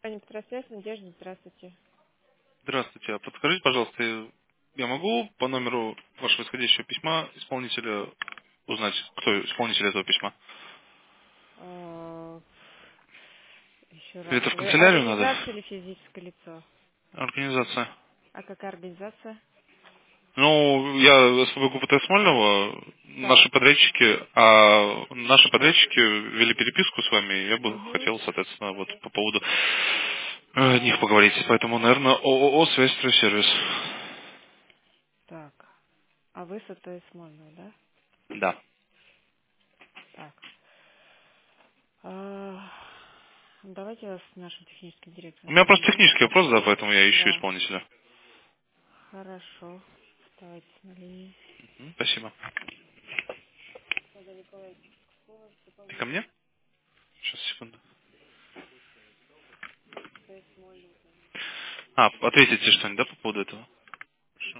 Петросвязь, Надежда, здравствуйте. Здравствуйте. А подскажите, пожалуйста, я могу по номеру вашего исходящего письма исполнителя узнать, кто исполнитель этого письма? Еще Или раз. это в Вы канцелярию надо? организация или физическое лицо? Организация. А какая организация? Ну, я СПБ ГУПТ Смольного, Так. наши подрядчики вели переписку с вами, и я бы Угу. хотел, соответственно, вот по поводу них поговорить. Поэтому, наверное, ООО «Связь Стройсервис». Так. А вы с АТС Смольного, да? Да. Так. Давайте я вас с нашим техническим У директором меня просто соединю. технический вопрос, да, поэтому я ищу Да. исполнителя. Хорошо. Давайте на линии. Спасибо. И ко мне? Сейчас, секунду. Ответите что-нибудь, да, по поводу этого? Хорошо.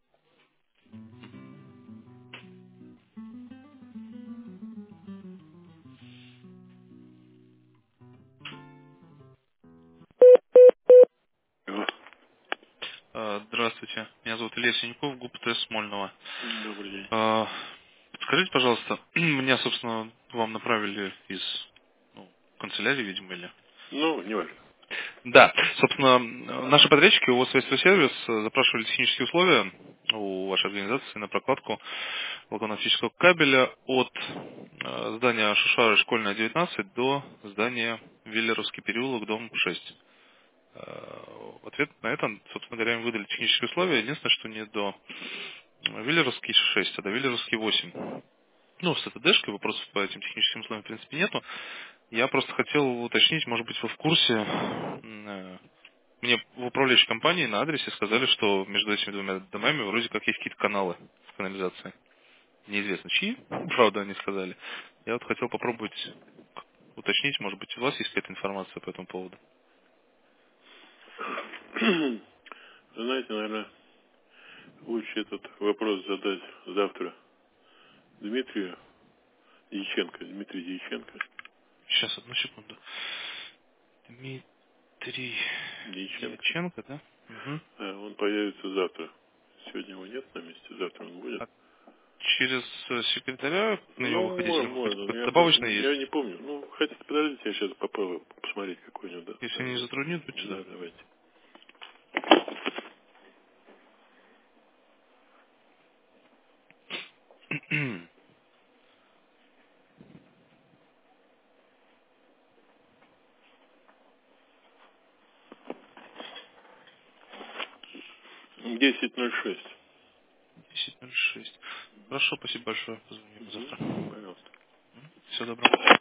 Здравствуйте. Меня зовут Илья Синяков, ГУПТ Смольного. Добрый день. Подскажите, пожалуйста, меня, собственно, вам направили из канцелярии, видимо, или... Ну, не важно. Да, собственно, наши подрядчики у ОС Сервис запрашивали технические условия у вашей организации на прокладку волоконно-оптического кабеля от здания Шушары Школьная, 19 до здания Виллеровский переулок, дом 6. В ответ на это, собственно говоря, им выдали технические условия. Единственное, что не до Виллеровский 6, а до Виллеровский 8. Ну, с этой дэшкой вопросов по этим техническим условиям, в принципе, нету. Я просто хотел уточнить, может быть, вы в курсе. Мне в управляющей компании на адресе сказали, что между этими двумя домами вроде как есть какие-то каналы в канализации. Неизвестно чьи, правда, они сказали. Я вот хотел попробовать уточнить, может быть, у вас есть какая-то информация по этому поводу. Вы знаете, наверное, лучше этот вопрос задать завтра Дмитрию Дьяченко. Дмитрий Дьяченко. Сейчас, одну секунду. Дмитрий Дьяченко. Дьяченко, да? Угу. Он появится завтра. Сегодня его нет на месте, завтра он будет. А через секретаря на него Ну, выходить или хоть можно. Я просто добавочно есть? я не помню. Ну, хотите, подождите, я сейчас попробую посмотреть, какой у него. Да, Если не затруднит, будьте да, добры. давайте. 10:06. 10:06. Хорошо, спасибо большое. Позвоним завтра. Пожалуйста. Всего доброго.